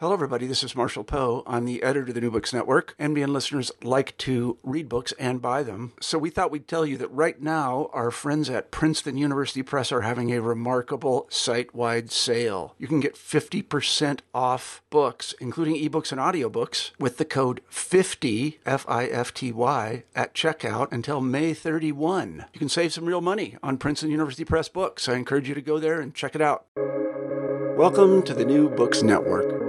Hello, everybody. This is Marshall Poe. I'm the editor of the New Books Network. NBN listeners like to read books and buy them. So we thought we'd tell you that right now, our friends at Princeton University Press are having a remarkable site-wide sale. You can get 50% off books, including ebooks and audiobooks, with the code 50, F-I-F-T-Y, at checkout until May 31. You can save some real money on Princeton University Press books. I encourage you to go there and check it out. Welcome to the New Books Network.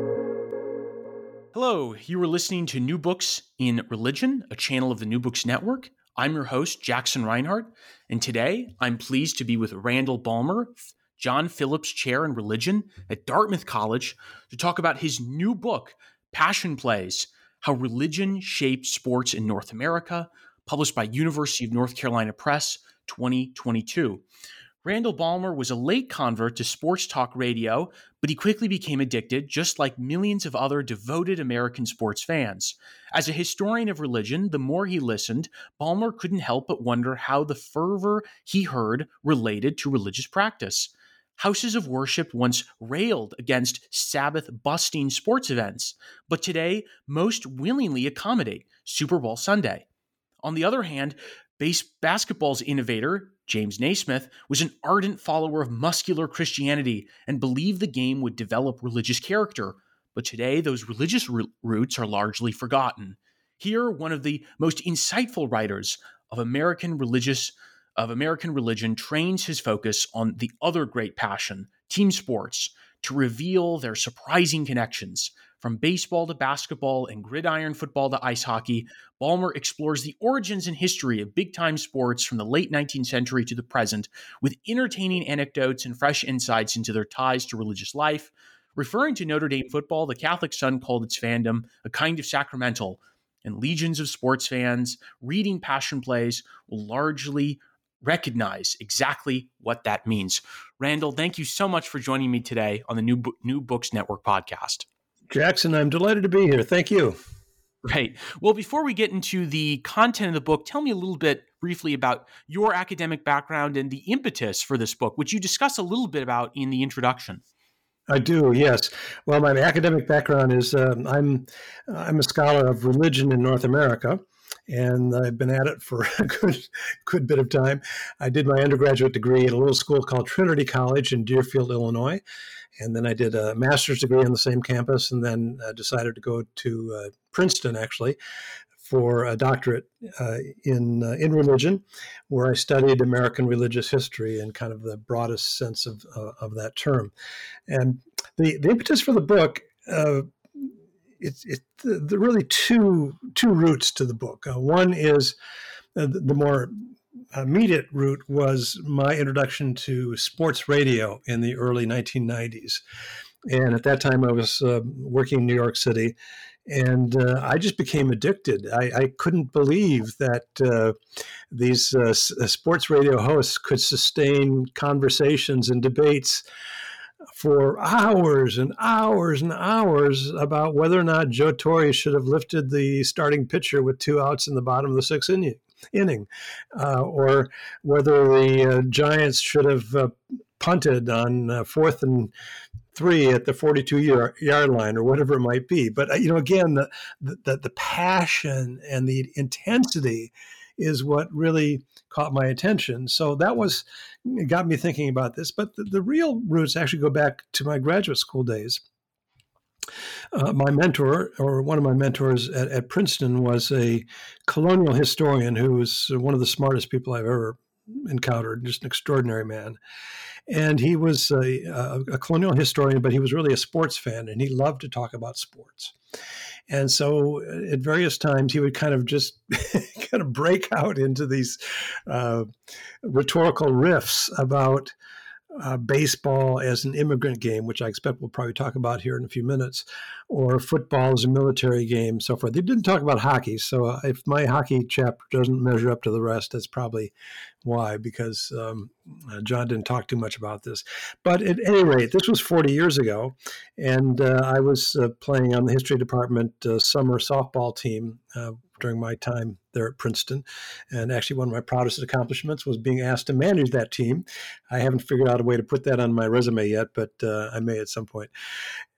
Hello, you are listening to New Books in Religion, a channel of the New Books Network. I'm your host, Jackson Reinhardt, and today I'm pleased to be with Randall Balmer, John Phillips Chair in Religion at Dartmouth College, to talk about his new book, Passion Plays: How Religion Shaped Sports in North America, published by University of North Carolina Press, 2022. Randall Balmer was a late convert to sports talk radio, but he quickly became addicted, just like millions of other devoted American sports fans. As a historian of religion, the more he listened, Balmer couldn't help but wonder how the fervor he heard related to religious practice. Houses of worship once railed against Sabbath-busting sports events, but today most willingly accommodate Super Bowl Sunday. On the other hand, basketball's innovator, James Naismith, was an ardent follower of muscular Christianity and believed the game would develop religious character. But today, those religious roots are largely forgotten. Here, one of the most insightful writers of American religion trains his focus on the other great passion, team sports, to reveal their surprising connections. From baseball to basketball and gridiron football to ice hockey, Balmer explores the origins and history of big-time sports from the late 19th century to the present, with entertaining anecdotes and fresh insights into their ties to religious life. Referring to Notre Dame football, the Catholic Sun called its fandom a kind of sacramental, and legions of sports fans reading Passion Plays will largely recognize exactly what that means. Randall, thank you so much for joining me today on the New Books Network podcast. Jackson, I'm delighted to be here. Thank you. Great. Well, before we get into the content of the book, tell me a little bit briefly about your academic background and the impetus for this book, which you discuss a little bit about in the introduction. I do, yes. Well, my academic background is I'm a scholar of religion in North America, and I've been at it for a good bit of time. I did my undergraduate degree at a little school called Trinity College in Deerfield, Illinois, and then I did a master's degree on the same campus, and then decided to go to Princeton, actually, for a doctorate in religion, where I studied American religious history in kind of the broadest sense of that term. And the impetus for the book, it's really two routes to the book. One is the more immediate route was my introduction to sports radio in the early 1990s. And at that time, I was working in New York City, and I just became addicted. I couldn't believe that these sports radio hosts could sustain conversations and debates for hours and hours and hours about whether or not Joe Torre should have lifted the starting pitcher with 2 outs in the bottom of the sixth inning, or whether the Giants should have punted on 4th and 3 at the 42-yard line, or whatever it might be. But again, the passion and the intensity is what really caught my attention. So that got me thinking about this. But the real roots actually go back to my graduate school days. My mentor, or one of my mentors at Princeton, was a colonial historian who was one of the smartest people I've ever encountered, just an extraordinary man. And he was a colonial historian, but he was really a sports fan, and he loved to talk about sports. And so at various times, he would kind of just kind of break out into these rhetorical riffs about baseball as an immigrant game, which I expect we'll probably talk about here in a few minutes, or football as a military game, so forth. They didn't talk about hockey, so if my hockey chapter doesn't measure up to the rest, that's probably why, because John didn't talk too much about this. But at any rate, this was 40 years ago, and I was playing on the history department summer softball team during my time there at Princeton. And actually, one of my proudest accomplishments was being asked to manage that team. I haven't figured out a way to put that on my resume yet, but I may at some point.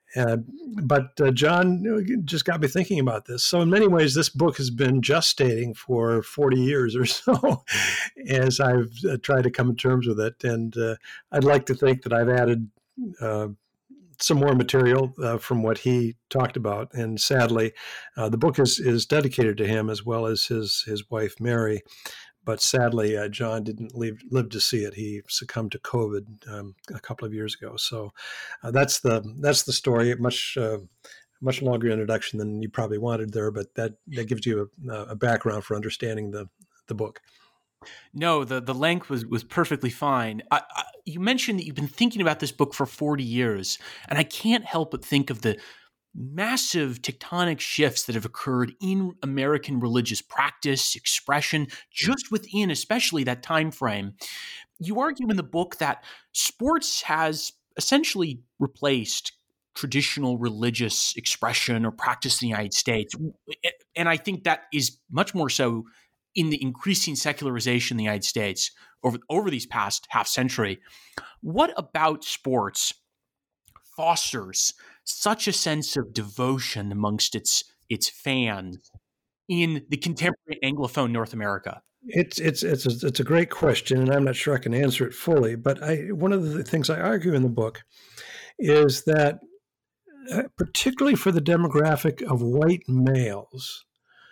But John just got me thinking about this. So in many ways, this book has been gestating for 40 years or so as I've tried to come to terms with it. And I'd like to think that I've added some more material from what he talked about. And sadly, the book is dedicated to him as well as his wife, Mary. But sadly, John didn't live to see it. He succumbed to COVID a couple of years ago. So that's the story. Much longer introduction than you probably wanted there, but that gives you a background for understanding the book. No, the length was perfectly fine. You mentioned that you've been thinking about this book for 40 years, and I can't help but think of the massive tectonic shifts that have occurred in American religious practice, expression, just within especially that time frame. You argue in the book that sports has essentially replaced traditional religious expression or practice in the United States. And I think that is much more so in the increasing secularization in the United States over these past half century. What about sports fosters such a sense of devotion amongst its fans in the contemporary Anglophone North America? It's a great question, and I'm not sure I can answer it fully. But one of the things I argue in the book is that, particularly for the demographic of white males,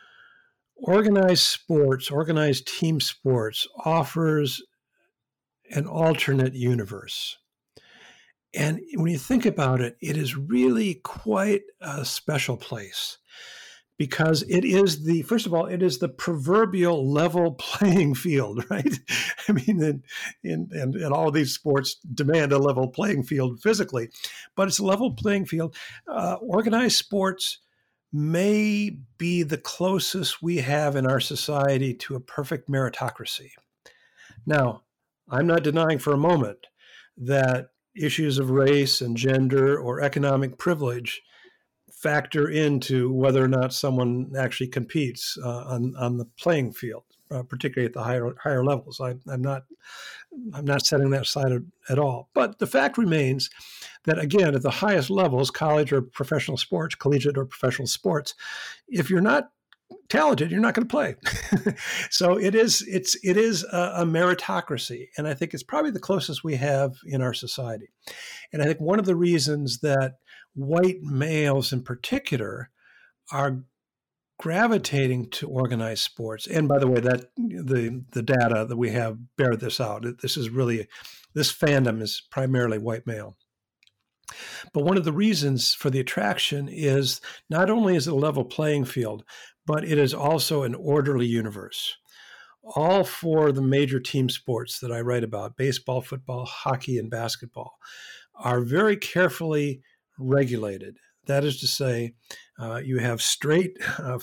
organized team sports offers an alternate universe. And when you think about it, it is really quite a special place because first of all, it is the proverbial level playing field, right? I mean, and all of these sports demand a level playing field physically, but it's a level playing field. Organized sports may be the closest we have in our society to a perfect meritocracy. Now, I'm not denying for a moment that issues of race and gender or economic privilege factor into whether or not someone actually competes on the playing field, particularly at the higher levels. I'm not setting that aside at all. But the fact remains that, again, at the highest levels, college or professional sports, collegiate or professional sports, if you're not talented, you're not going to play. So it is a meritocracy, and I think it's probably the closest we have in our society. And I think one of the reasons that white males in particular are gravitating to organized sports, and by the way, that the data that we have bear this out. This fandom is primarily white male. But one of the reasons for the attraction is not only is it a level playing field, but it is also an orderly universe. All four of the major team sports that I write about, baseball, football, hockey, and basketball, are very carefully regulated. That is to say, you have straight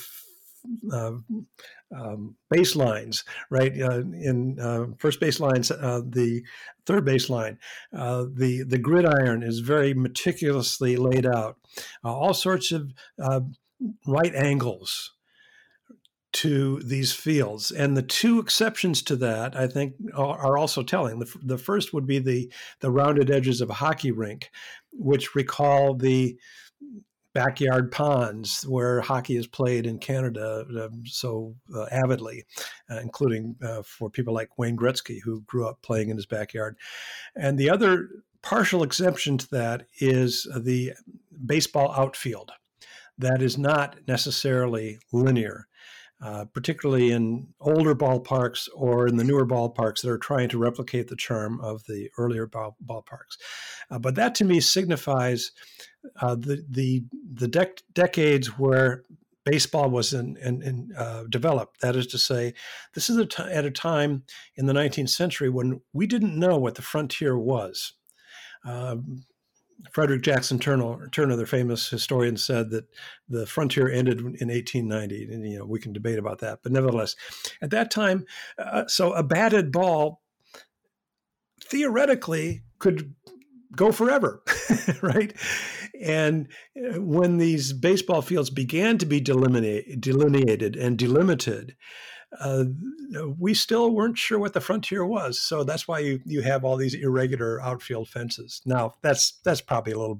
baselines, right? In first baselines, the third baseline, the gridiron is very meticulously laid out. All sorts of right angles to these fields. And the two exceptions to that, I think, are also telling. The first would be the rounded edges of a hockey rink, which recall the backyard ponds where hockey is played in Canada so avidly, including for people like Wayne Gretzky, who grew up playing in his backyard. And the other partial exemption to that is the baseball outfield. That is not necessarily linear. Particularly in older ballparks or in the newer ballparks that are trying to replicate the charm of the earlier ballparks. But that to me signifies the decades where baseball was developed. That is to say, this is at a time in the 19th century when we didn't know what the frontier was. Frederick Jackson Turner, the famous historian, said that the frontier ended in 1890, and we can debate about that. But nevertheless, at that time, so a batted ball theoretically could go forever, right? And when these baseball fields began to be delineated and delimited, we still weren't sure what the frontier was. So that's why you have all these irregular outfield fences. Now, that's probably a little bit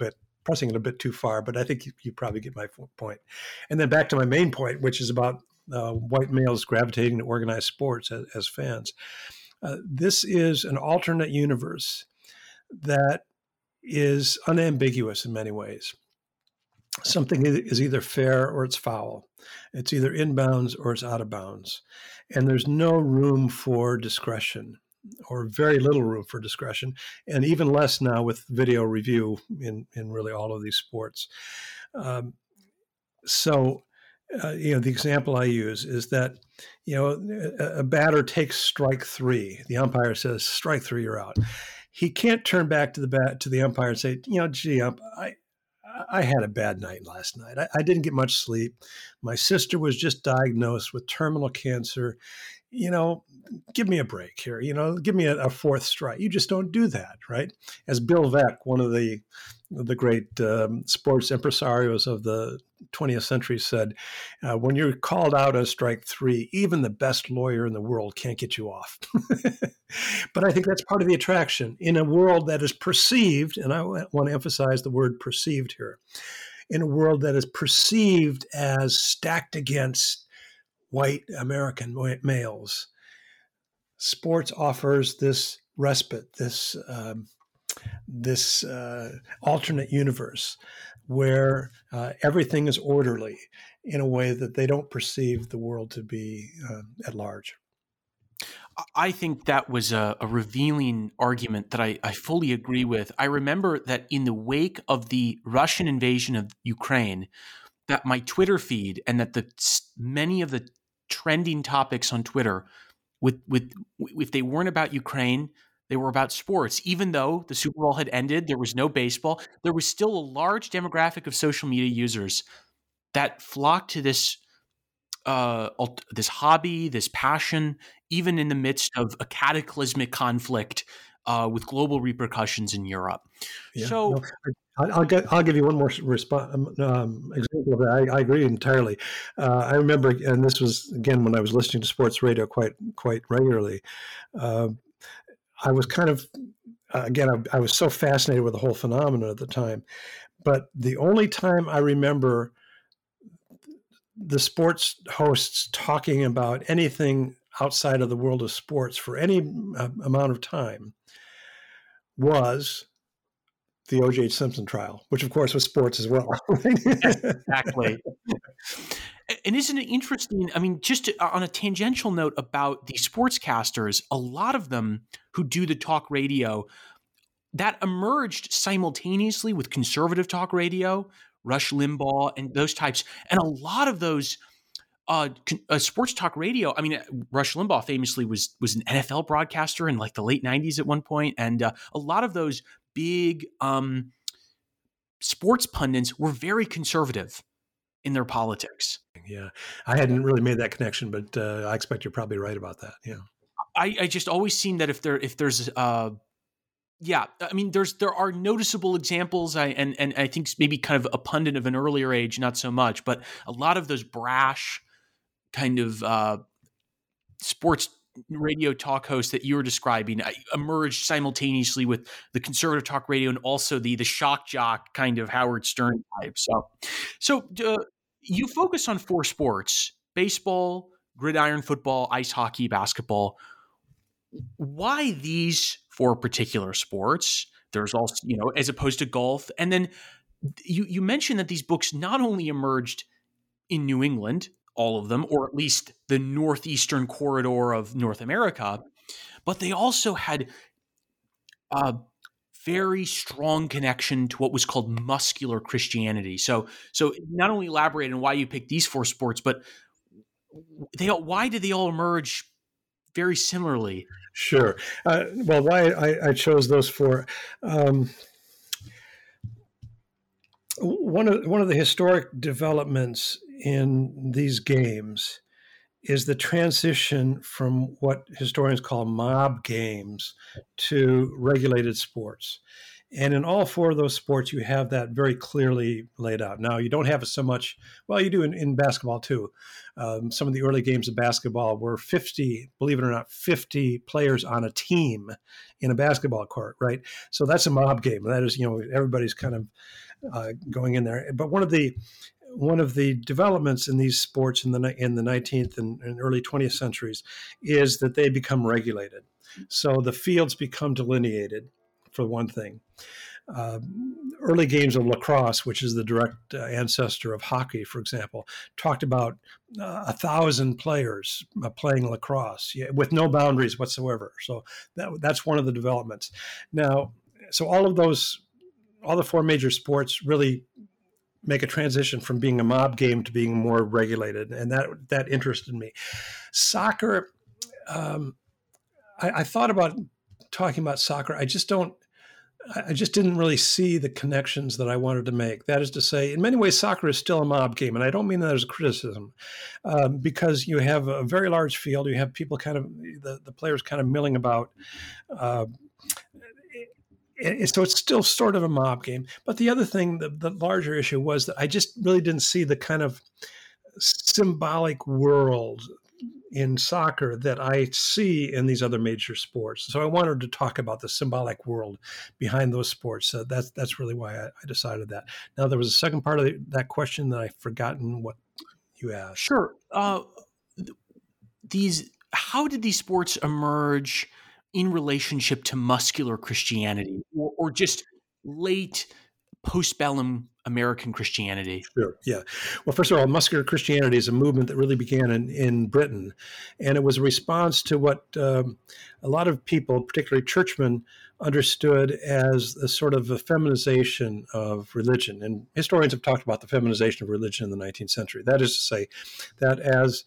pressing it a bit too far, but I think you probably get my point. And then back to my main point, which is about white males gravitating to organized sports as fans. This is an alternate universe that is unambiguous in many ways. Something is either fair or it's foul. It's either in bounds or it's out of bounds. And there's no room for discretion, or very little room for discretion, and even less now with video review in really all of these sports. The example I use is that, a batter takes strike three. The umpire says, strike three, you're out. He can't turn back to the umpire and say, gee, I had a bad night last night. I didn't get much sleep. My sister was just diagnosed with terminal cancer. Give me a break here. Give me a fourth strike. You just don't do that, right? As Bill Veeck, one of the great sports impresarios of the 20th century, said, when you're called out on strike three, even the best lawyer in the world can't get you off. But I think that's part of the attraction in a world that is perceived, and I want to emphasize the word perceived here, in a world that is perceived as stacked against white American males. Sports offers this respite, this alternate universe where everything is orderly in a way that they don't perceive the world to be at large. I think that was a revealing argument that I fully agree with. I remember that in the wake of the Russian invasion of Ukraine, that my Twitter feed and that many of the trending topics on Twitter, if they weren't about Ukraine, they were about sports. Even though the Super Bowl had ended, there was no baseball, there was still a large demographic of social media users that flocked to this hobby, this passion, even in the midst of a cataclysmic conflict with global repercussions in Europe. Yeah, so I'll give you one more example of that. I agree entirely. I remember, and this was again when I was listening to sports radio quite regularly. I was kind of I was so fascinated with the whole phenomenon at the time, but the only time I remember the sports hosts talking about anything outside of the world of sports for any amount of time was the O.J. Simpson trial, which of course was sports as well. Exactly. And isn't it interesting? I mean, on a tangential note about the sportscasters, a lot of them who do the talk radio, that emerged simultaneously with conservative talk radio, Rush Limbaugh and those types. And a lot of those sports talk radio, I mean, Rush Limbaugh famously was an NFL broadcaster in like the late 90s at one point. And a lot of those big sports pundits were very conservative in their politics. Yeah, I hadn't really made that connection, but I expect you're probably right about that. Yeah, I just always seem that if there's yeah, I mean, there are noticeable examples, and I think maybe kind of a pundit of an earlier age, not so much, but a lot of those brash kind of sports radio talk hosts that you were describing emerged simultaneously with the conservative talk radio and also the shock jock kind of Howard Stern type. So you focus on 4 sports: baseball, gridiron football, ice hockey, basketball. Why these 4 particular sports? There's also, as opposed to golf. And then you mentioned that these books not only emerged in New England, all of them, or at least the northeastern corridor of North America, but they also had a very strong connection to what was called muscular Christianity. So not only elaborate on why you picked these 4 sports, but why did they all emerge very similarly? Sure. Well, why I chose those 4. One of the historic developments in these games is the transition from what historians call mob games to regulated sports. And in all four of those sports, you have that very clearly laid out. Now, you don't have it so much, well, you do in basketball too. Some of the early games of basketball were 50, believe it or not, 50 players on a team in a basketball court, right? So that's a mob game. That is, everybody's kind of going in there. But one of the developments in these sports in the 19th and early 20th centuries is that they become regulated. So the fields become delineated, for one thing. Early games of lacrosse, which is the direct ancestor of hockey, for example, talked about 1,000 players playing lacrosse with no boundaries whatsoever. So that's one of the developments. Now, so all the four major sports really make a transition from being a mob game to being more regulated, and that interested me. Soccer, I thought about talking about soccer. I just didn't really see the connections that I wanted to make. That is to say, in many ways, soccer is still a mob game, and I don't mean that as a criticism, because you have a very large field. You have people the players kind of milling about. So it's still sort of a mob game. But the other thing, the larger issue was that I just really didn't see the kind of symbolic world in soccer that I see in these other major sports. So I wanted to talk about the symbolic world behind those sports. So that's really why I decided that. Now, there was a second part of that question that I've forgotten what you asked. Sure. How did these sports emerge in relationship to muscular Christianity or just late postbellum American Christianity? Sure. Yeah. Well, first of all, muscular Christianity is a movement that really began in Britain. And it was a response to what a lot of people, particularly churchmen, understood as a sort of a feminization of religion. And historians have talked about the feminization of religion in the 19th century. That is to say that as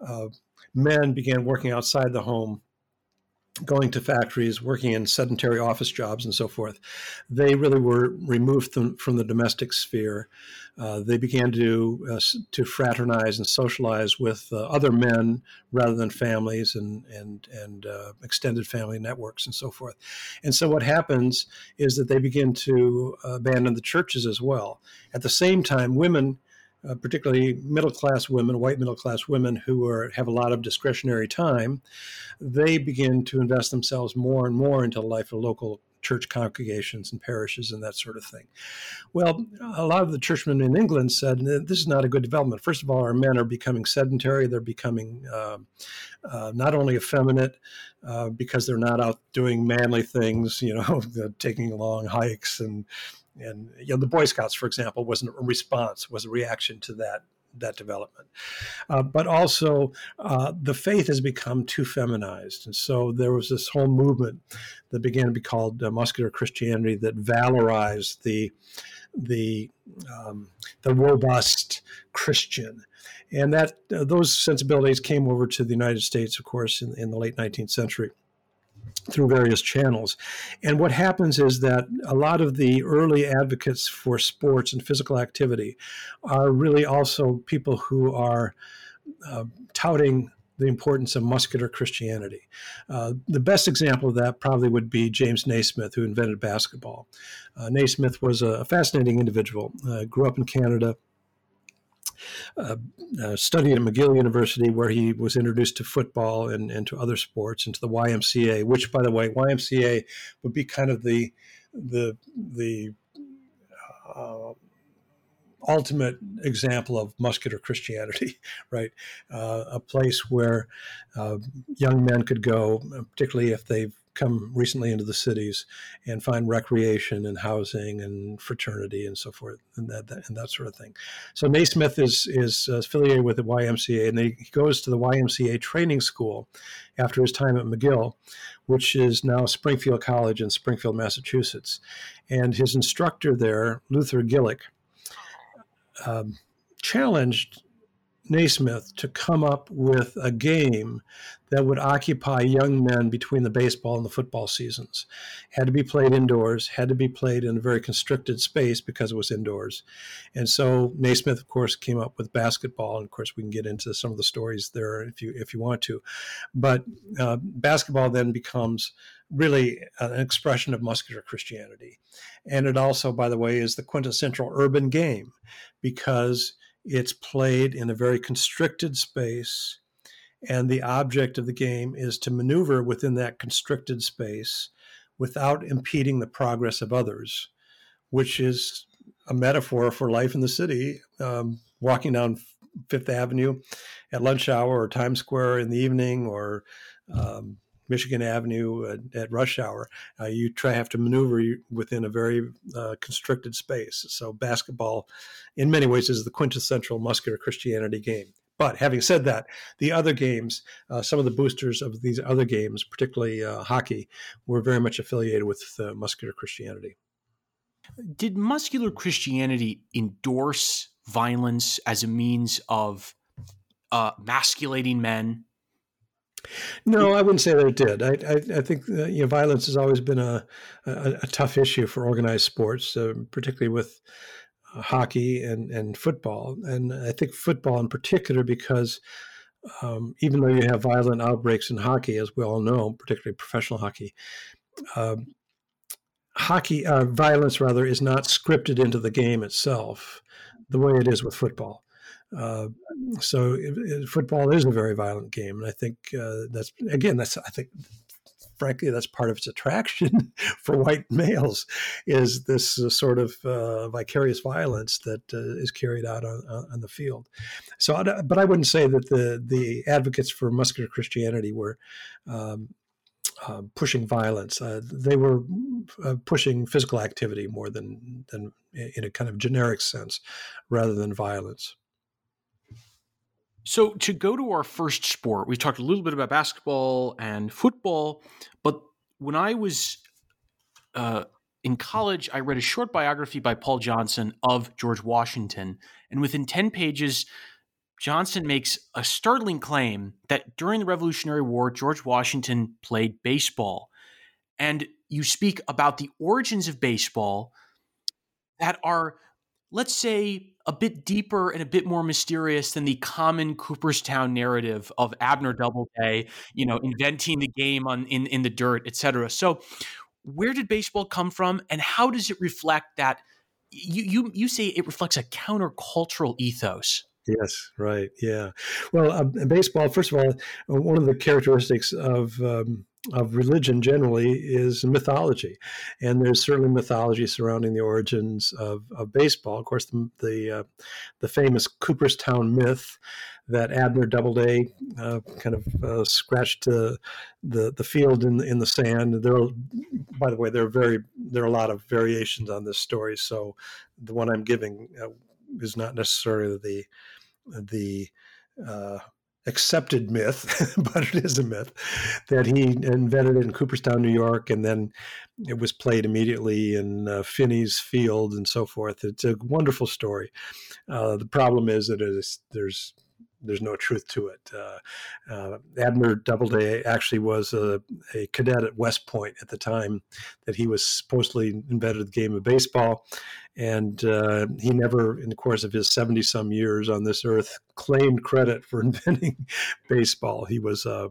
men began working outside the home, going to factories, working in sedentary office jobs and so forth, they really were removed from the domestic sphere. They began to fraternize and socialize with other men rather than families and extended family networks and so forth. And so what happens is that they begin to abandon the churches as well. At the same time, women, particularly middle-class women, white middle-class women who have a lot of discretionary time, they begin to invest themselves more and more into the life of local church congregations and parishes and that sort of thing. Well, a lot of the churchmen in England said, this is not a good development. First of all, our men are becoming sedentary. They're becoming not only effeminate because they're not out doing manly things, taking long hikes and the Boy Scouts, for example, was a reaction to that development. But also, the faith has become too feminized. And so there was this whole movement that began to be called muscular Christianity that valorized the robust Christian. And that those sensibilities came over to the United States, of course, in the late 19th century, through various channels. And what happens is that a lot of the early advocates for sports and physical activity are really also people who are touting the importance of muscular Christianity. The best example of that probably would be James Naismith, who invented basketball. Naismith was a fascinating individual, grew up in Canada, studied at McGill University, where he was introduced to football and to other sports, and to the YMCA, which, by the way, YMCA would be kind of the ultimate example of muscular Christianity, right? A place where young men could go, particularly if they've come recently into the cities, and find recreation and housing and fraternity and so forth, and that sort of thing. So Naismith is affiliated with the YMCA, and he goes to the YMCA training school after his time at McGill, which is now Springfield College in Springfield, Massachusetts. And his instructor there, Luther Gillick, challenged Naismith to come up with a game that would occupy young men between the baseball and the football seasons. Had to be played indoors, had to be played in a very constricted space because it was indoors. And so Naismith, of course, came up with basketball. And of course, we can get into some of the stories there if you want to. But basketball then becomes really an expression of muscular Christianity. And it also, by the way, is the quintessential urban game because it's played in a very constricted space, and the object of the game is to maneuver within that constricted space without impeding the progress of others, which is a metaphor for life in the city. Walking down Fifth Avenue at lunch hour, or Times Square in the evening, or Michigan Avenue at rush hour, you have to maneuver within a very constricted space. So basketball, in many ways, is the quintessential muscular Christianity game. But having said that, the other games, some of the boosters of these other games, particularly hockey, were very much affiliated with muscular Christianity. Did muscular Christianity endorse violence as a means of masculating men? No, I wouldn't say that it did. I think violence has always been a tough issue for organized sports, particularly with hockey and football. And I think football in particular, because even though you have violent outbreaks in hockey, as we all know, particularly professional hockey, violence rather is not scripted into the game itself the way it is with football. So football is a very violent game, and I think frankly, that's part of its attraction for white males, is this sort of vicarious violence that is carried out on the field. So, but I wouldn't say that the advocates for muscular Christianity were pushing violence. They were pushing physical activity more than in a kind of generic sense, rather than violence. So to go to our first sport, we talked a little bit about basketball and football, but when I was in college, I read a short biography by Paul Johnson of George Washington. And within 10 pages, Johnson makes a startling claim that during the Revolutionary War, George Washington played baseball. And you speak about the origins of baseball that are, let's say, a bit deeper and a bit more mysterious than the common Cooperstown narrative of Abner Doubleday, inventing the game in the dirt, et cetera. So where did baseball come from, and how does it reflect that? You say it reflects a countercultural ethos. Yes, right. Yeah. Well, baseball, first of all, one of the characteristics of religion generally is mythology, and there's certainly mythology surrounding the origins of baseball. Of course, the famous Cooperstown myth that Abner Doubleday kind of scratched the field in the sand. By the way, there are a lot of variations on this story. So the one I'm giving is not necessarily the accepted myth, but it is a myth that he invented it in Cooperstown, New York, and then it was played immediately in Finney's Field and so forth. It's a wonderful story. The problem is that there's no truth to it. Abner Doubleday actually was a cadet at West Point at the time that he was supposedly invented the game of baseball. And he never, in the course of his 70-some years on this earth, claimed credit for inventing baseball. He was a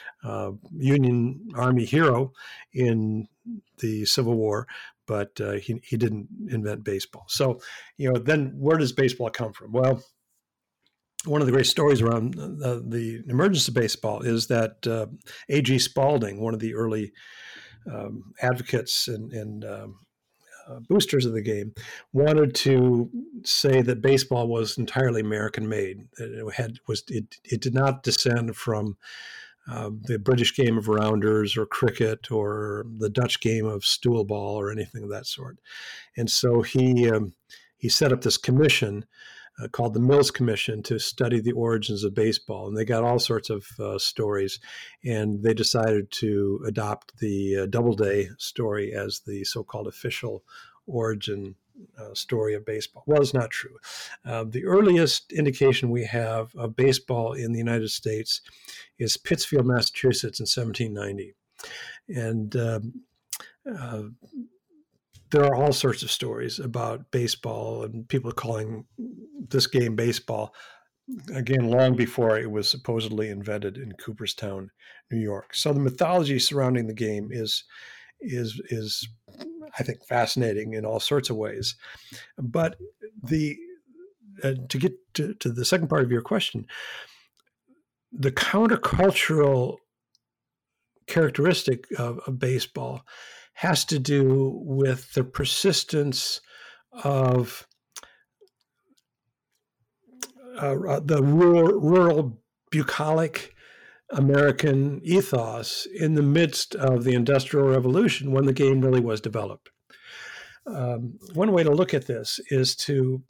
Union Army hero in the Civil War, but he didn't invent baseball. So, then where does baseball come from? Well, one of the great stories around the emergence of baseball is that A.G. Spalding, one of the early advocates and boosters of the game, wanted to say that baseball was entirely American-made. It did not descend from the British game of rounders or cricket or the Dutch game of stool ball or anything of that sort. And so he set up this commission called the Mills Commission to study the origins of baseball. And they got all sorts of stories, and they decided to adopt the Doubleday story as the so-called official origin story of baseball. Well, it's not true. The earliest indication we have of baseball in the United States is Pittsfield, Massachusetts in 1790. And there are all sorts of stories about baseball and people calling this game baseball, again, long before it was supposedly invented in Cooperstown, New York. So the mythology surrounding the game is I think, fascinating in all sorts of ways. But to get to the second part of your question, the countercultural characteristic of baseball has to do with the persistence of the rural bucolic American ethos in the midst of the Industrial Revolution when the game really was developed. One way to look at this is to,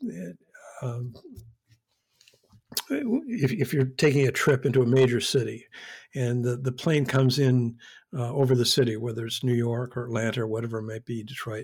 if you're taking a trip into a major city and the plane comes in over the city, whether it's New York or Atlanta or whatever it might be, Detroit,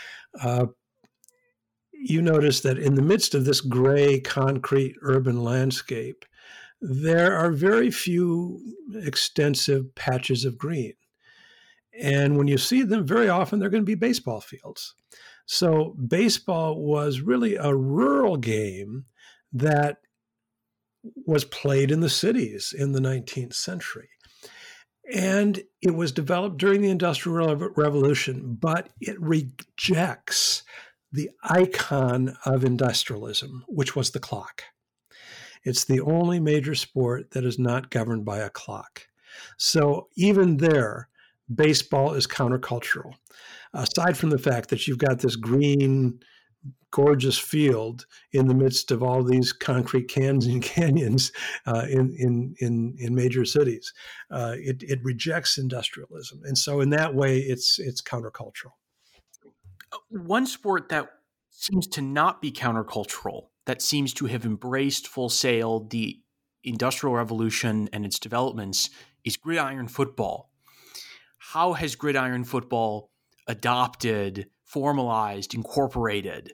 you notice that in the midst of this gray concrete urban landscape, there are very few extensive patches of green. And when you see them, very often they're going to be baseball fields. So baseball was really a rural game that was played in the cities in the 19th century. And it was developed during the Industrial Revolution, but it rejects the icon of industrialism, which was the clock. It's the only major sport that is not governed by a clock. So even there, baseball is countercultural. Aside from the fact that you've got this green, gorgeous field in the midst of all these concrete cans and canyons in major cities, it rejects industrialism, and so in that way, it's countercultural. One sport that seems to not be countercultural, that seems to have embraced full sail the Industrial Revolution and its developments, is gridiron football. How has gridiron football adopted, formalized, incorporated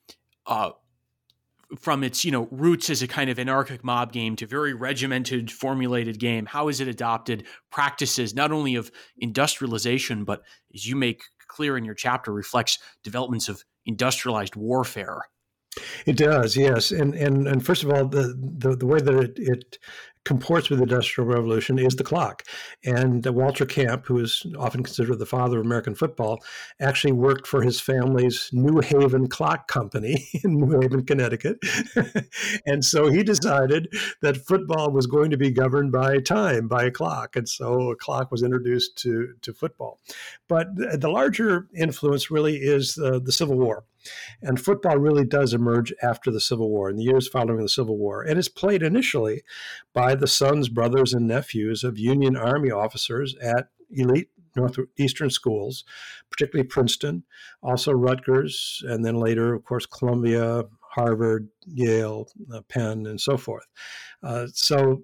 from its roots as a kind of anarchic mob game to very regimented, formulated game? How has it adopted practices not only of industrialization, but as you make clear in your chapter, reflects developments of industrialized warfare? It does, yes. And first of all, the way that it comports with the Industrial Revolution is the clock. And Walter Camp, who is often considered the father of American football, actually worked for his family's New Haven Clock Company in New Haven, Connecticut. And so he decided that football was going to be governed by time, by a clock. And so a clock was introduced to football. But the larger influence really is the Civil War. And football really does emerge after the Civil War, in the years following the Civil War. And it's played initially by the sons, brothers, and nephews of Union Army officers at elite Northeastern schools, particularly Princeton, also Rutgers, and then later, of course, Columbia, Harvard, Yale, Penn, and so forth. So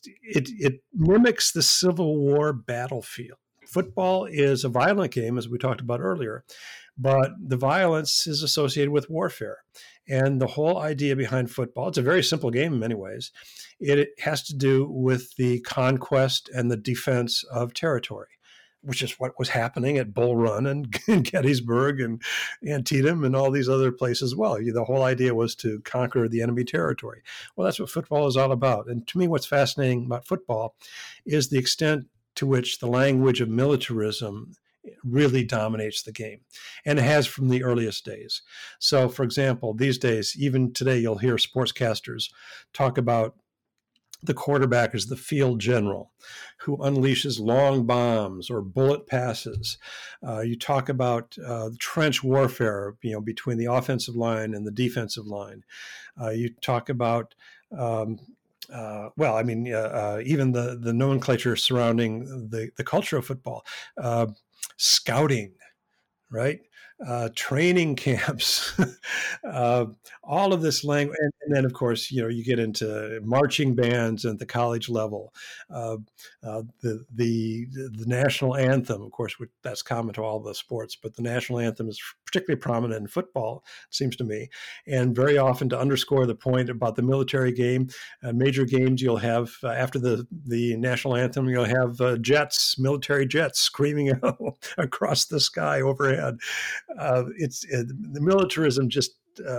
it mimics the Civil War battlefield. Football is a violent game, as we talked about earlier, but the violence is associated with warfare. And the whole idea behind football, it's a very simple game in many ways. It has to do with the conquest and the defense of territory, which is what was happening at Bull Run and Gettysburg and Antietam and all these other places as well. The whole idea was to conquer the enemy territory. Well, that's what football is all about. And to me, what's fascinating about football is the extent to which the language of militarism really dominates the game, and it has from the earliest days. So, for example, these days, even today, you'll hear sportscasters talk about the quarterback as the field general who unleashes long bombs or bullet passes. You talk about trench warfare, between the offensive line and the defensive line. You talk about even the nomenclature surrounding the culture of football, scouting, right? Training camps, all of this language. And then, of course, you get into marching bands at the college level, the national anthem, of course, that's common to all the sports, but the national anthem is particularly prominent in football, it seems to me. And very often, to underscore the point about the military game, major games, you'll have, after the national anthem, you'll have military jets screaming across the sky overhead. The militarism just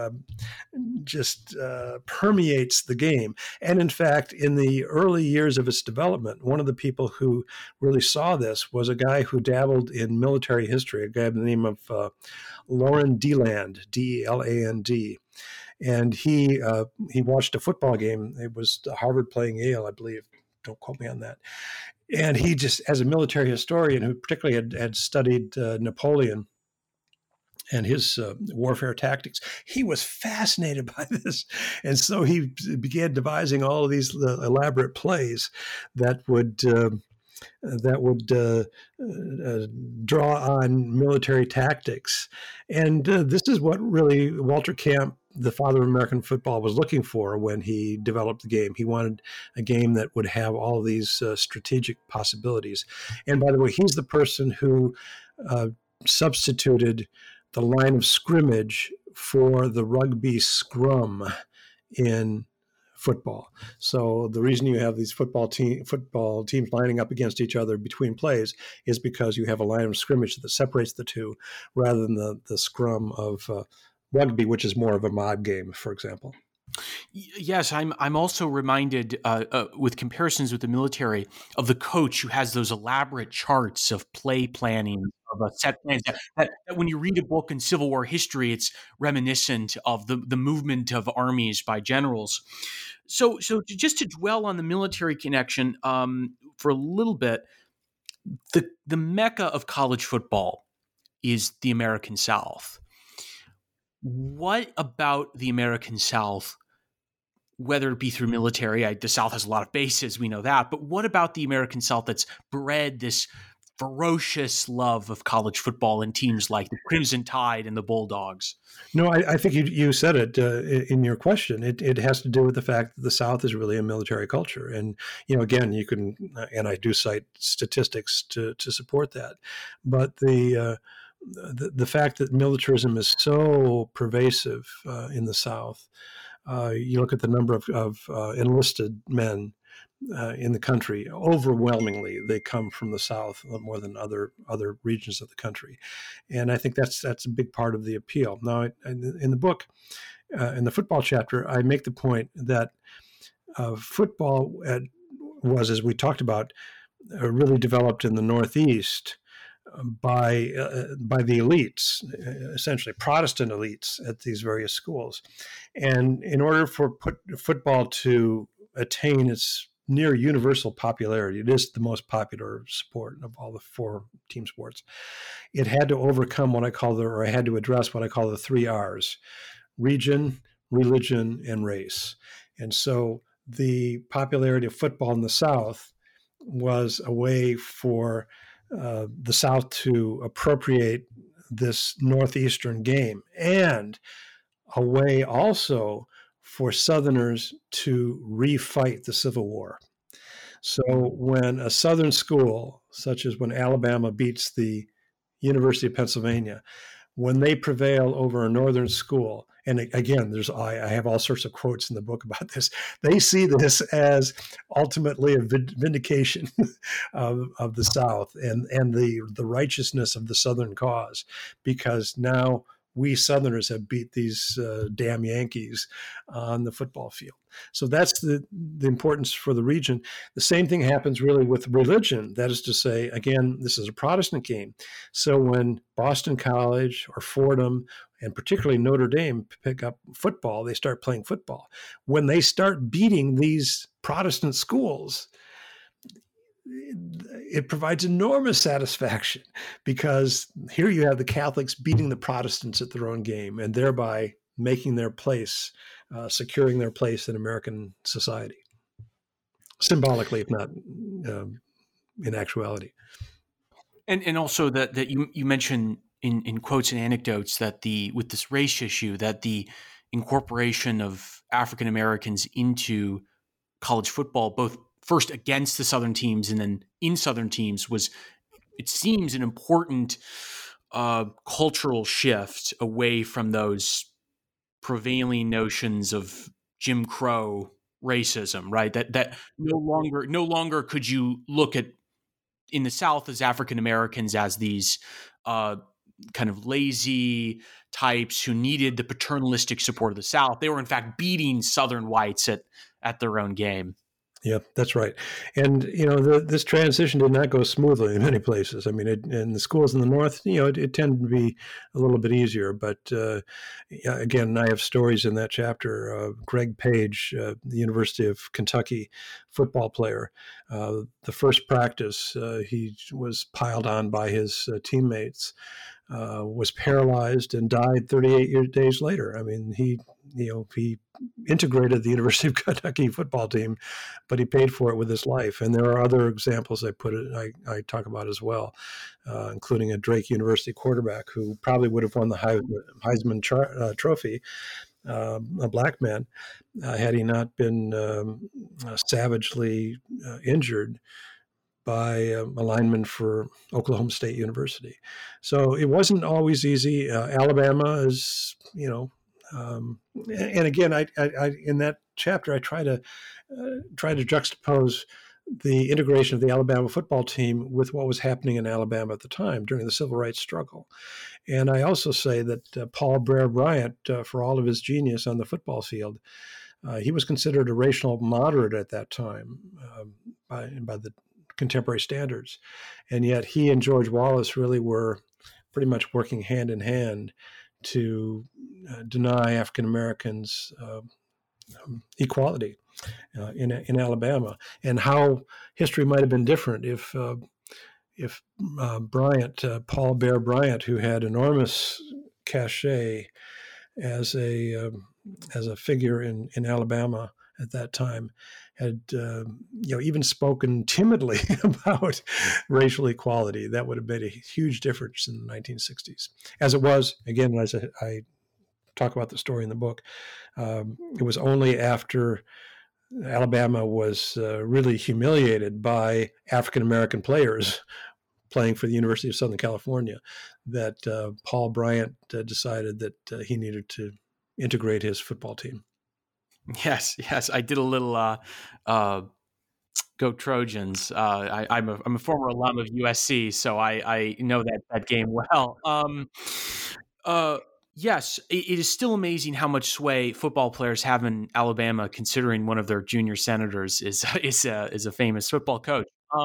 permeates the game. And in fact, in the early years of its development, one of the people who really saw this was a guy who dabbled in military history, a guy by the name of Loren Deland, Deland. And he watched a football game. It was Harvard playing Yale, I believe. Don't quote me on that. And he just, as a military historian who particularly had studied Napoleon and his warfare tactics, he was fascinated by this. And so he began devising all of these elaborate plays that would draw on military tactics. And this is what really Walter Camp, the father of American football, was looking for when he developed the game. He wanted a game that would have all these strategic possibilities. And by the way, he's the person who substituted the line of scrimmage for the rugby scrum in football. So the reason you have these football teams lining up against each other between plays is because you have a line of scrimmage that separates the two, rather than the scrum of rugby, which is more of a mob game, for example. Yes, I'm also reminded, with comparisons with the military, of the coach who has those elaborate charts of play planning, of set plans. That when you read a book in Civil War history, it's reminiscent of the movement of armies by generals. So just to dwell on the military connection for a little bit, the mecca of college football is the American South. What about the American South, whether it be through military, the South has a lot of bases, we know that, but what about the American South that's bred this ferocious love of college football and teams like the Crimson Tide and the Bulldogs? No, I think you said it in your question. It has to do with the fact that the South is really a military culture. And, again, you can, and I do cite statistics to support that, but the fact that militarism is so pervasive in the South, you look at the number of enlisted men in the country, overwhelmingly they come from the South more than other regions of the country. And I think that's a big part of the appeal. Now, in the book, in the football chapter, I make the point that football was, as we talked about, really developed in the Northeast by the elites, essentially Protestant elites at these various schools. And in order for football to attain its near universal popularity, it is the most popular sport of all the four team sports, it had to overcome I had to address what I call the 3 R's: region, religion, and race. And so the popularity of football in the South was a way for the South to appropriate this Northeastern game, and a way also for Southerners to refight the Civil War. So when a Southern school, such as when Alabama beats the University of Pennsylvania, when they prevail over a Northern school, and again, I have all sorts of quotes in the book about this, they see this as ultimately a vindication of the South and the righteousness of the Southern cause, because now we Southerners have beat these damn Yankees on the football field. So that's the importance for the region. The same thing happens really with religion. That is to say, again, this is a Protestant game. So when Boston College or Fordham, and particularly Notre Dame, pick up football, they start playing football. When they start beating these Protestant schools, it provides enormous satisfaction, because here you have the Catholics beating the Protestants at their own game, and thereby making their place, securing their place in American society, symbolically, if not in actuality. And also that you mentioned in quotes and anecdotes that with this race issue, that the incorporation of African Americans into college football, both first against the Southern teams and then in Southern teams, was, it seems, an important cultural shift away from those prevailing notions of Jim Crow racism, right? That no longer could you look at in the South as African Americans as these kind of lazy types who needed the paternalistic support of the South. They were in fact beating Southern whites at their own game. Yep, that's right. And, this transition did not go smoothly in many places. I mean, in the schools in the North, it tended to be a little bit easier. But again, I have stories in that chapter. Greg Page, the University of Kentucky football player, the first practice, he was piled on by his teammates, was paralyzed and died 38 days later. I mean, he integrated the University of Kentucky football team, but he paid for it with his life. And there are other examples I talk about as well, including a Drake University quarterback who probably would have won the Heisman Trophy, a black man, had he not been savagely injured by a lineman for Oklahoma State University. So it wasn't always easy. Alabama is, and again, I in that chapter, I try to juxtapose the integration of the Alabama football team with what was happening in Alabama at the time during the civil rights struggle. And I also say that Paul Bear Bryant, for all of his genius on the football field, he was considered a racial moderate at that time by the contemporary standards. And yet he and George Wallace really were pretty much working hand in hand to deny African Americans equality in Alabama, and how history might have been different if Bryant, Paul Bear Bryant, who had enormous cachet as a figure in Alabama at that time, had even spoken timidly about racial equality, that would have made a huge difference in the 1960s. As it was, again, as I talk about the story in the book, it was only after Alabama was really humiliated by African American players playing for the University of Southern California that Paul Bryant decided that he needed to integrate his football team. Yes. I did a little Go Trojans. I'm a former alum of USC, so I know that game well. Yes, it is still amazing how much sway football players have in Alabama, considering one of their junior senators is a famous football coach.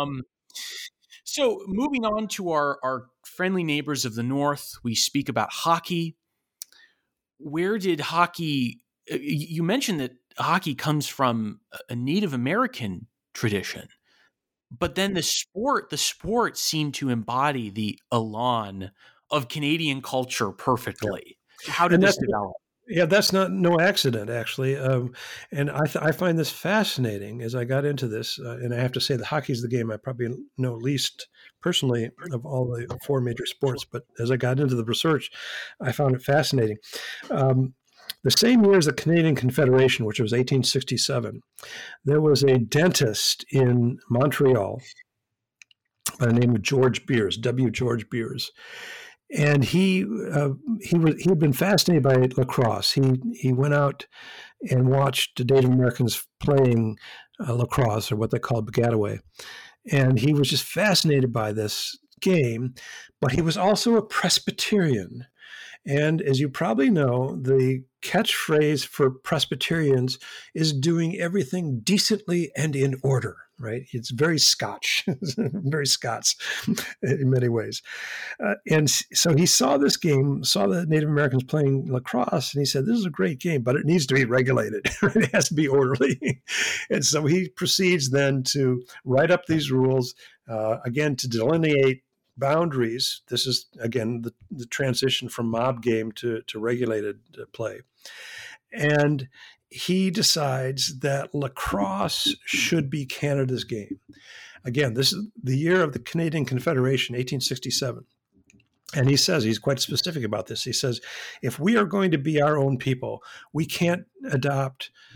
So moving on to our friendly neighbors of the North, we speak about hockey. Where did hockey? You mentioned that hockey comes from a Native American tradition, but then the sport seemed to embody the elan of Canadian culture perfectly. How did this develop? Yeah, that's no accident, actually. And I find this fascinating as I got into this. And I have to say that hockey is the game I probably know least personally of all the four major sports. But as I got into the research, I found it fascinating. The same year as the Canadian Confederation, which was 1867, there was a dentist in Montreal by the name of George Beers, W. George Beers. And he had been fascinated by lacrosse. He went out and watched the Native Americans playing lacrosse, or what they called Piscataway. And he was just fascinated by this game, but he was also a Presbyterian. And as you probably know, the catchphrase for Presbyterians is doing everything decently and in order, right? It's very Scotch, very Scots in many ways. And so he saw this game, saw the Native Americans playing lacrosse, and he said, this is a great game, but it needs to be regulated. It has to be orderly. And so he proceeds then to write up these rules, again, to delineate boundaries. This is, again, the transition from mob game to regulated play. And he decides that lacrosse should be Canada's game. Again, this is the year of the Canadian Confederation, 1867. And he says, he's quite specific about this. He says, if we are going to be our own people, we can't adopt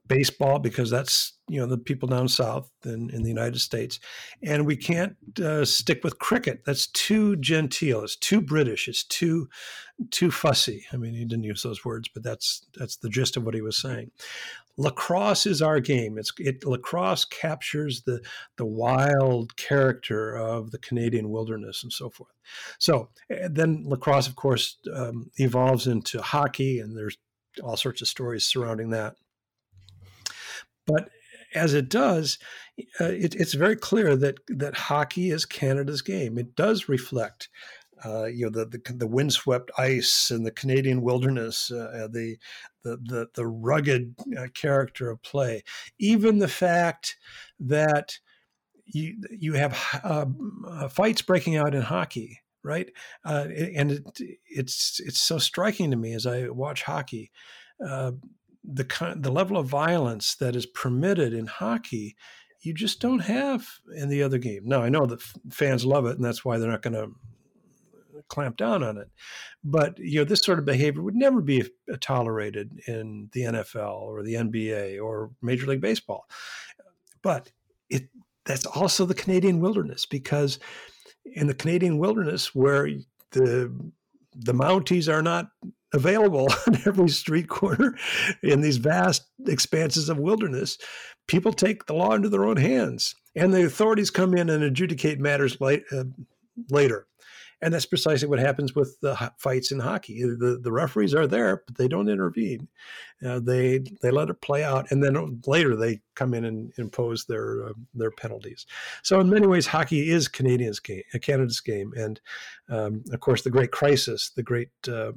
baseball because that's, the people down south in the United States. And we can't stick with cricket. That's too genteel. It's too British. It's too fussy. I mean, he didn't use those words, but that's the gist of what he was saying. Lacrosse is our game. Lacrosse captures the wild character of the Canadian wilderness and so forth. So then lacrosse, of course, evolves into hockey, and there's all sorts of stories surrounding that. But as it does, it's very clear that hockey is Canada's game. It does reflect, the windswept ice and the Canadian wilderness, the rugged character of play. Even the fact that you have fights breaking out in hockey, right? And it's so striking to me as I watch hockey. The level of violence that is permitted in hockey, you just don't have in the other game. Now, I know that fans love it, and that's why they're not going to clamp down on it. But this sort of behavior would never be tolerated in the NFL or the NBA or Major League Baseball. But that's also the Canadian wilderness, because in the Canadian wilderness, where the Mounties are not available on every street corner in these vast expanses of wilderness, people take the law into their own hands, and the authorities come in and adjudicate matters later. And that's precisely what happens with the fights in hockey. The referees are there, but they don't intervene. They let it play out, and then later they come in and impose their penalties. So in many ways, hockey is Canada's game, and of course, the great crisis, the great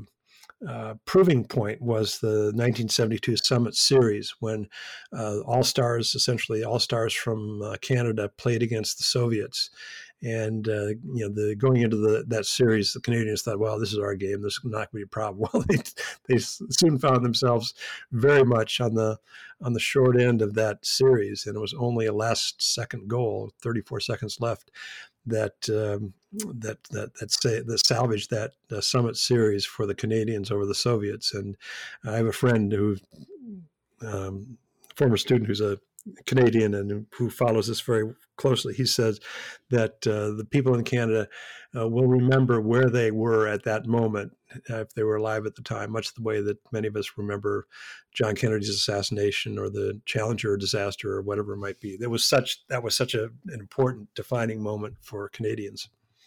proving point was the 1972 Summit Series, when essentially all-stars from Canada played against the Soviets. And going into that series, the Canadians thought, well, this is our game. This is not going to be a problem. Well, they soon found themselves very much on the short end of that series, and it was only a last-second goal, 34 seconds left, that salvaged that Summit Series for the Canadians over the Soviets. And I have a friend who, former student who's a Canadian and who follows this very closely. He says that the people in Canada will remember where they were at that moment if they were alive at the time, much the way that many of us remember John Kennedy's assassination or the Challenger disaster or whatever it might be. That was such an important defining moment for Canadians.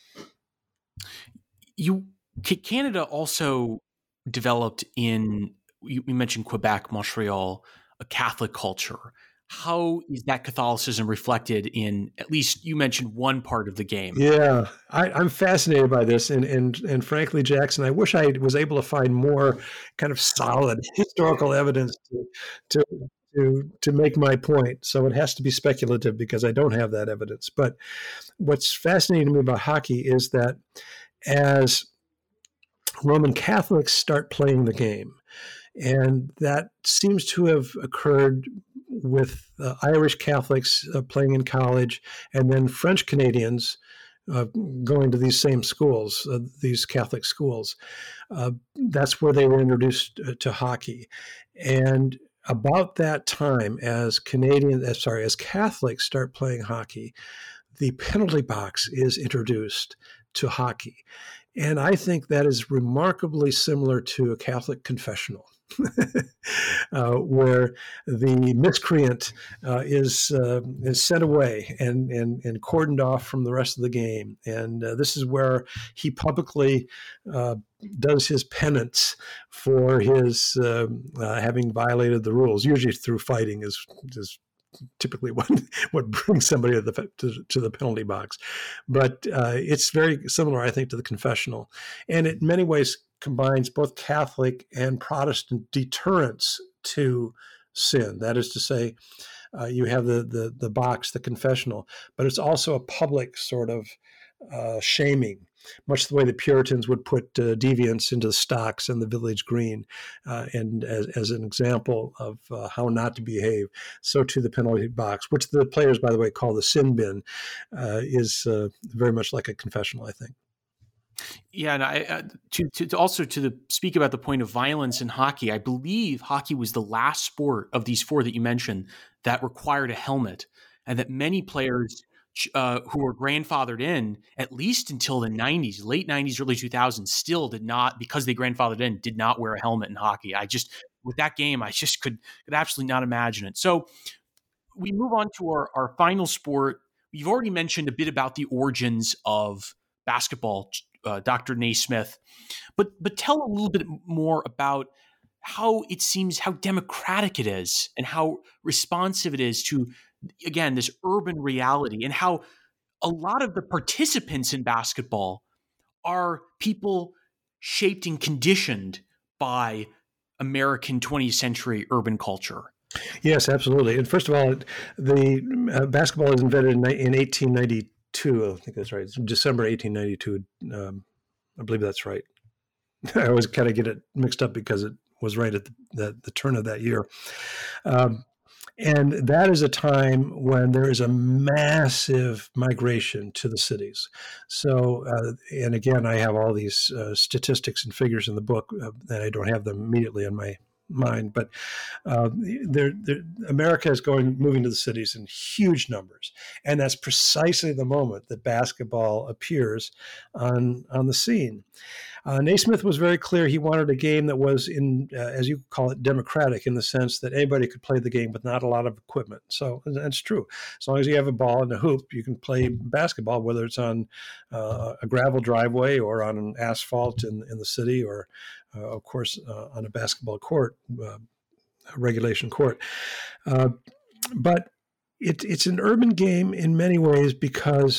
Canada also developed you mentioned Quebec, Montreal, a Catholic culture. How is that Catholicism reflected in, at least you mentioned one part of the game? Yeah, I'm fascinated by this. And frankly, Jackson, I wish I was able to find more kind of solid historical evidence to make my point. So it has to be speculative because I don't have that evidence. But what's fascinating to me about hockey is that as Roman Catholics start playing the game, and that seems to have occurred with Irish Catholics playing in college, and then French Canadians going to these same schools, these Catholic schools. That's where they were introduced to hockey. And about that time, as Catholics start playing hockey, the penalty box is introduced to hockey. And I think that is remarkably similar to a Catholic confessional. Where the miscreant is sent away and cordoned off from the rest of the game. And this is where he publicly does his penance for his having violated the rules, usually through fighting is typically what brings somebody to the penalty box. But it's very similar, I think, to the confessional. And it, in many ways, combines both Catholic and Protestant deterrence to sin. That is to say, you have the box, the confessional, but it's also a public sort of shaming, much the way the Puritans would put deviants into the stocks and the village green, and as an example of how not to behave. So to the penalty box, which the players, by the way, call the sin bin, is very much like a confessional, I think. Yeah, and to also speak about the point of violence in hockey, I believe hockey was the last sport of these four that you mentioned that required a helmet, and that many players who were grandfathered in at least until the '90s, late '90s, early 2000s, still did not, because they grandfathered in, did not wear a helmet in hockey. I just with that game, I just could absolutely not imagine it. So we move on to our final sport. You've already mentioned a bit about the origins of basketball, Dr. Naismith, but tell a little bit more about how it seems, how democratic it is, and how responsive it is to, again, this urban reality, and how a lot of the participants in basketball are people shaped and conditioned by American 20th century urban culture. Yes, absolutely. And first of all, the basketball was invented in 1892. I think that's right. It's December 1892. I believe that's right. I always kind of get it mixed up because it was right at the turn of that year. And that is a time when there is a massive migration to the cities. So, and again, I have all these statistics and figures in the book, and I don't have them immediately in my mind, but America is moving to the cities in huge numbers, and that's precisely the moment that basketball appears on the scene. Naismith was very clear. He wanted a game that was, as you call it, democratic, in the sense that anybody could play the game with not a lot of equipment. So that's true. As long as you have a ball and a hoop, you can play basketball, whether it's on a gravel driveway or on an asphalt in the city, or of course on a basketball court, a regulation court. But it's an urban game in many ways because,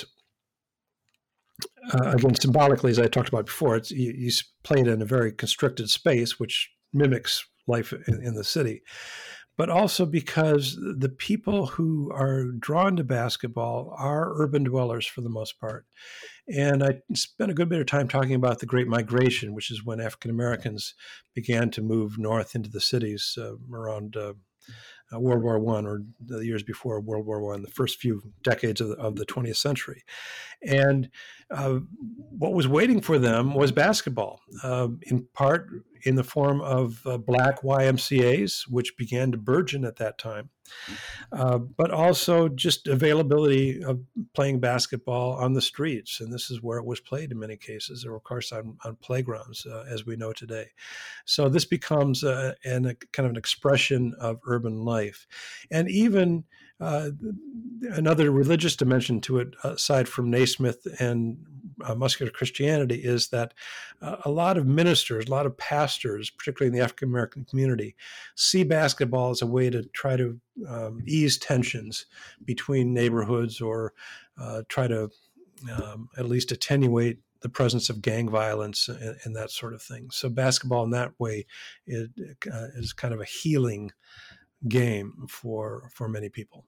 again, symbolically, as I talked about before, you play it in a very constricted space, which mimics life in the city. But also because the people who are drawn to basketball are urban dwellers for the most part. And I spent a good bit of time talking about the Great Migration, which is when African Americans began to move north into the cities around World War I, or the years before World War I, the first few decades of the 20th century. And what was waiting for them was basketball, in part in the form of black YMCAs, which began to burgeon at that time, but also just availability of playing basketball on the streets. And this is where it was played in many cases, or of course on playgrounds, as we know today. So this becomes a kind of an expression of urban life. And even another religious dimension to it, aside from Naismith and muscular Christianity, is that a lot of ministers, a lot of pastors, particularly in the African American community, see basketball as a way to try to ease tensions between neighborhoods, or try to at least attenuate the presence of gang violence and that sort of thing. So basketball in that way is kind of a healing game for many people.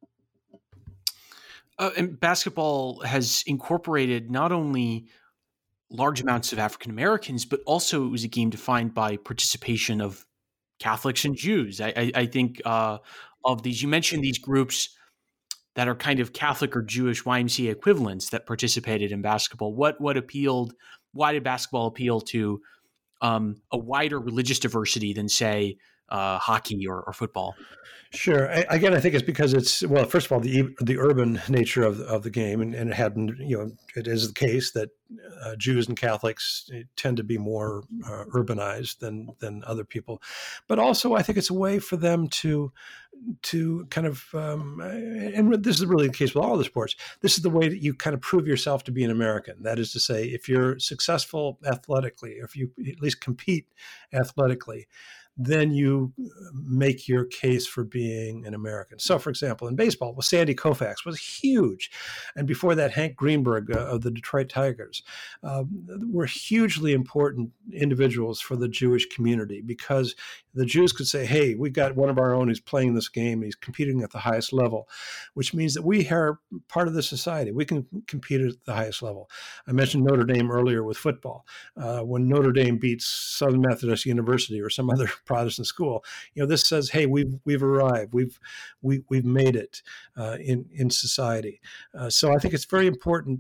And basketball has incorporated not only large amounts of African Americans, but also it was a game defined by participation of Catholics and Jews. I think of these, you mentioned these groups that are kind of Catholic or Jewish YMCA equivalents that participated in basketball. Why did basketball appeal to a wider religious diversity than, say, hockey or football? Sure. Again, I think it's because it's, well, first of all, the urban nature of the game, and it happened, it is the case that Jews and Catholics tend to be more urbanized than other people. But also, I think it's a way for them to kind of, and this is really the case with all the sports, this is the way that you kind of prove yourself to be an American. That is to say, if you're successful athletically, if you at least compete athletically, then you make your case for being an American. So, for example, in baseball, well, Sandy Koufax was huge. And before that, Hank Greenberg of the Detroit Tigers were hugely important individuals for the Jewish community, because the Jews could say, hey, we've got one of our own who's playing this game, he's competing at the highest level, which means that we are part of the society. We can compete at the highest level. I mentioned Notre Dame earlier with football. When Notre Dame beats Southern Methodist University or some other Protestant school, this says, hey, we've arrived, we've made it in society. So I think it's very important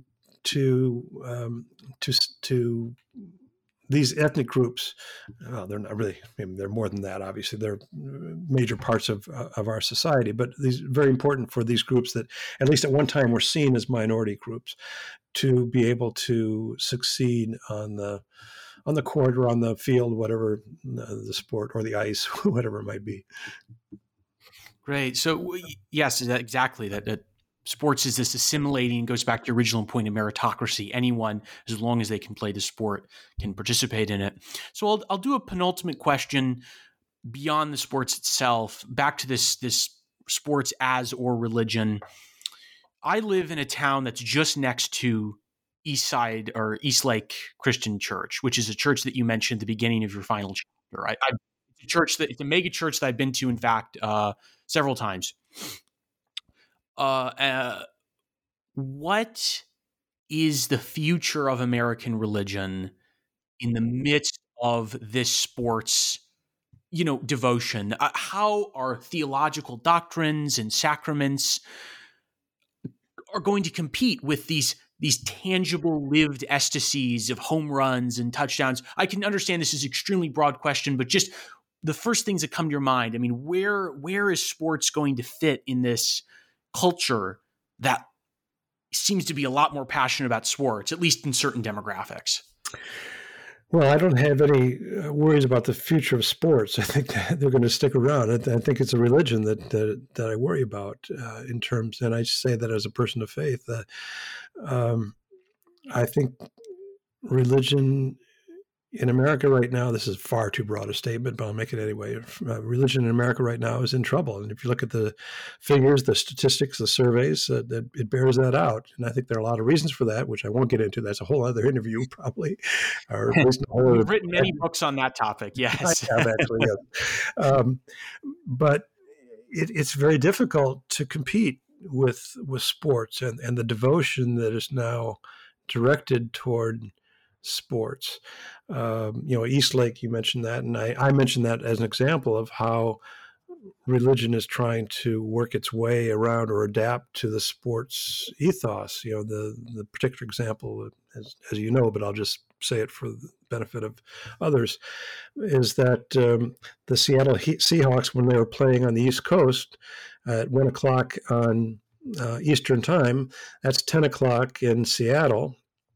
to these ethnic groups. Well, they're not really. I mean, they're more than that. Obviously, they're major parts of our society. But these very important for these groups that, at least at one time, were seen as minority groups, to be able to succeed on the court or on the field, whatever the sport, or the ice, whatever it might be. Great. So yes, exactly. That sports is this assimilating, goes back to your original point of meritocracy. Anyone, as long as they can play the sport, can participate in it. So I'll do a penultimate question beyond the sports itself, back to this sports as or religion. I live in a town that's just next to Eastside or Eastlake Christian Church, which is a church that you mentioned at the beginning of your final chapter. It's a mega church that I've been to, in fact, several times. What is the future of American religion in the midst of this sports, devotion? How are theological doctrines and sacraments are going to compete with these tangible lived ecstasies of home runs and touchdowns? I can understand this is an extremely broad question, but just the first things that come to your mind. I mean, where is sports going to fit in this culture that seems to be a lot more passionate about sports, at least in certain demographics? Well, I don't have any worries about the future of sports. I think that they're going to stick around. I think it's a religion that I worry about in terms, and I say that as a person of faith. I think religion in America right now, this is far too broad a statement, but I'll make it anyway. Religion in America right now is in trouble. And if you look at the figures, the statistics, the surveys, it bears that out. And I think there are a lot of reasons for that, which I won't get into. That's a whole other interview, probably. Or at least You've written many books on that topic, yes. I have, actually, yes. But it's very difficult to compete with sports and the devotion that is now directed toward sports. Eastlake, you mentioned that, and I mentioned that as an example of how religion is trying to work its way around or adapt to the sports ethos. The particular example, as you know, but I'll just say it for the benefit of others, is that the Seattle Seahawks, when they were playing on the East Coast at 1 o'clock on Eastern time, that's 10 o'clock in Seattle,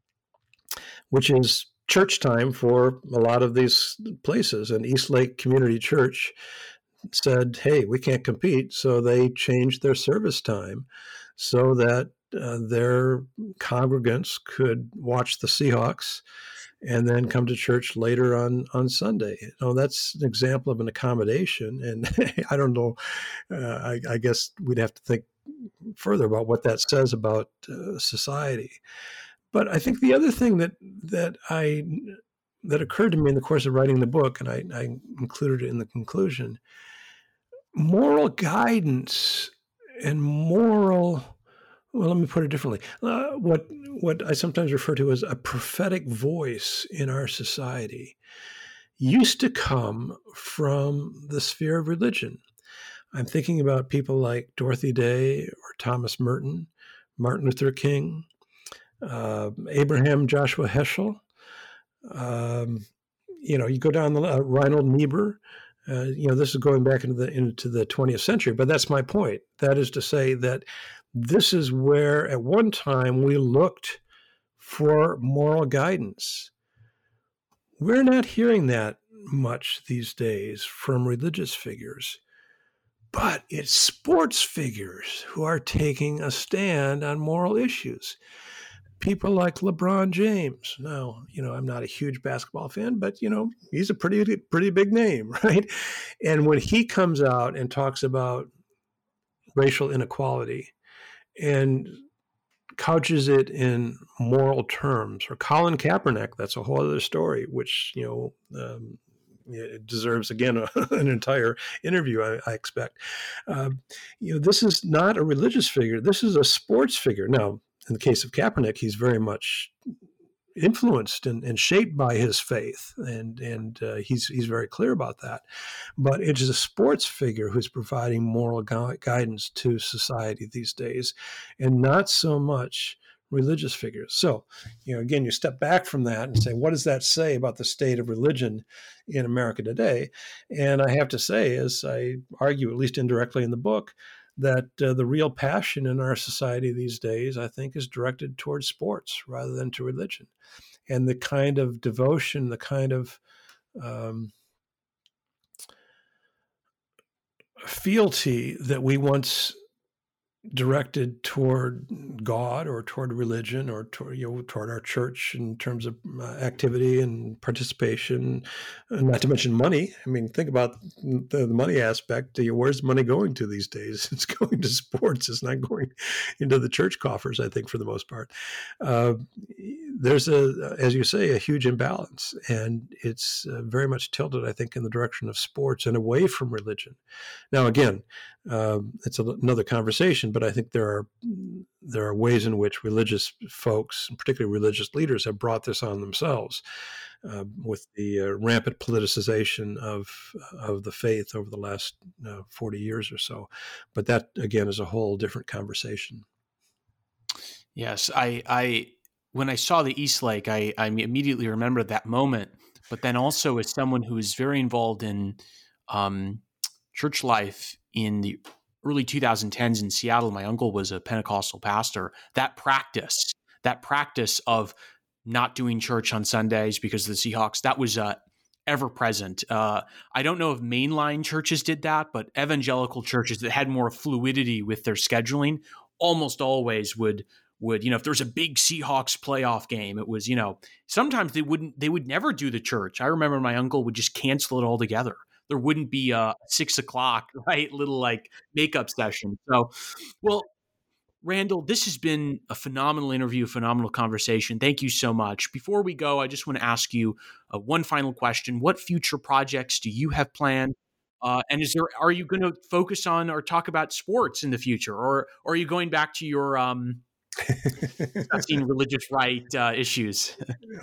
which is church time for a lot of these places. And Eastlake Community Church said, hey, we can't compete. So they changed their service time so that their congregants could watch the Seahawks and then come to church later on Sunday. That's an example of an accommodation. And I don't know, I guess we'd have to think further about what that says about society. But I think the other thing that occurred to me in the course of writing the book, and I included it in the conclusion, moral guidance and let me put it differently. What I sometimes refer to as a prophetic voice in our society used to come from the sphere of religion. I'm thinking about people like Dorothy Day or Thomas Merton, Martin Luther King, Abraham Joshua Heschel. You go down the Reinhold Niebuhr. This is going back into the 20th century, but that's my point. That is to say that this is where at one time we looked for moral guidance. We're not hearing that much these days from religious figures, but it's sports figures who are taking a stand on moral issues. People like LeBron James. Now, I'm not a huge basketball fan, but, he's a pretty big name, right? And when he comes out and talks about racial inequality and couches it in moral terms, or Colin Kaepernick, that's a whole other story, which, it deserves, again, an entire interview, I expect. This is not a religious figure. This is a sports figure. Now, in the case of Kaepernick, he's very much influenced and shaped by his faith, and he's very clear about that. But it is a sports figure who's providing moral guidance to society these days, and not so much religious figures. So, again, you step back from that and say, what does that say about the state of religion in America today? And I have to say, as I argue, at least indirectly in the book, that the real passion in our society these days, I think, is directed towards sports rather than to religion. And the kind of devotion, the kind of fealty that we once directed toward God or toward religion or toward our church in terms of activity and participation, not to mention money. I mean, think about the money aspect. Where's money going to these days? It's going to sports. It's not going into the church coffers, I think, for the most part. There's, as you say, a huge imbalance, and it's very much tilted, I think, in the direction of sports and away from religion. Now, again, it's another conversation, but I think there are ways in which religious folks, and particularly religious leaders, have brought this on themselves with the rampant politicization of the faith over the last 40 years or so. But that, again, is a whole different conversation. Yes, I when I saw the Eastlake, I immediately remembered that moment. But then also, as someone who is very involved in church life in the early 2010s in Seattle, my uncle was a Pentecostal pastor. That practice of not doing church on Sundays because of the Seahawks, that was ever present. I don't know if mainline churches did that, but evangelical churches that had more fluidity with their scheduling almost always would, if there's a big Seahawks playoff game, it was, sometimes they would never do the church. I remember my uncle would just cancel it altogether. There wouldn't be a 6 o'clock, right, little like makeup session. So, well, Randall, this has been a phenomenal interview, a phenomenal conversation. Thank you so much. Before we go, I just want to ask you one final question. What future projects do you have planned? And are you going to focus on or talk about sports in the future, or are you going back to your discussing religious right issues?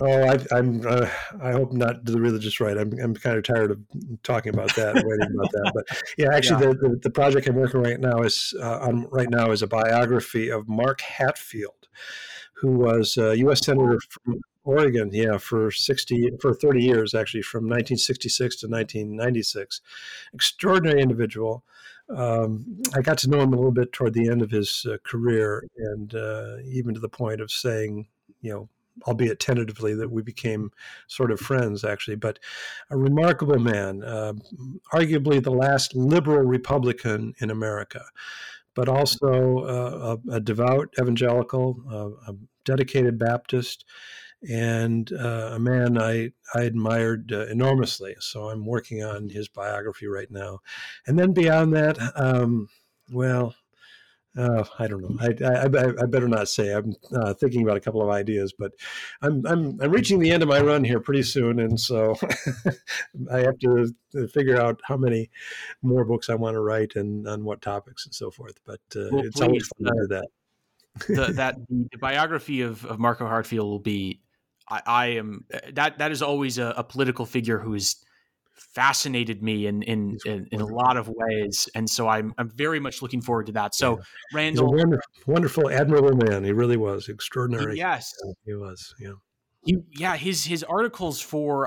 I hope not the religious right. I'm kind of tired of talking about that, writing about that. But yeah, actually, the project I'm working right now is a biography of Mark Hatfield, who was a U.S. Senator from Oregon, for 30 years, actually, from 1966 to 1996. Extraordinary individual. I got to know him a little bit toward the end of his career, and even to the point of saying, albeit tentatively, that we became sort of friends, actually. But a remarkable man, arguably the last liberal Republican in America, but also a devout evangelical, a dedicated Baptist, and a man I admired enormously. So I'm working on his biography right now. And then beyond that, I don't know. I better not say. I'm thinking about a couple of ideas, but I'm reaching the end of my run here pretty soon, and so I have to figure out how many more books I want to write and on what topics and so forth. But it's always fun to do that. The biography of Marco Hatfield will be. That is always a political figure who has fascinated me in a lot of ways, and so I'm very much looking forward to that. So, Randall, he's a wonderful, admirable man. He really was extraordinary. Yes, he was. Yeah. His articles for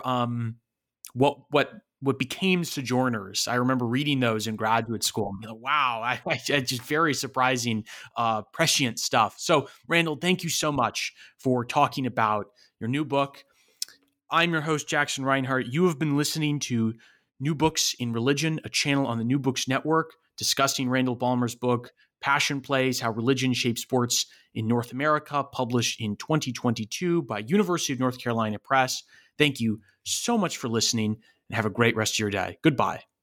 what became Sojourners. I remember reading those in graduate school. I'm like, wow, just very surprising, prescient stuff. So, Randall, thank you so much for talking about your new book. I'm your host, Jackson Reinhart. You have been listening to New Books in Religion, a channel on the New Books Network discussing Randall Balmer's book, Passion Plays: How Religion Shapes Sports in North America, published in 2022 by University of North Carolina Press. Thank you so much for listening, and have a great rest of your day. Goodbye.